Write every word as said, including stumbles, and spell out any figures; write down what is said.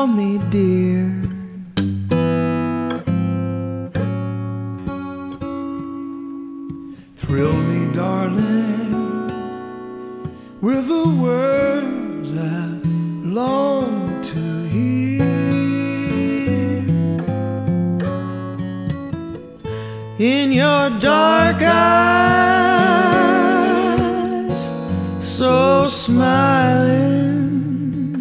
call me dear. Thrill me, darling, with the words I long to hear. In your dark eyes, so smiling,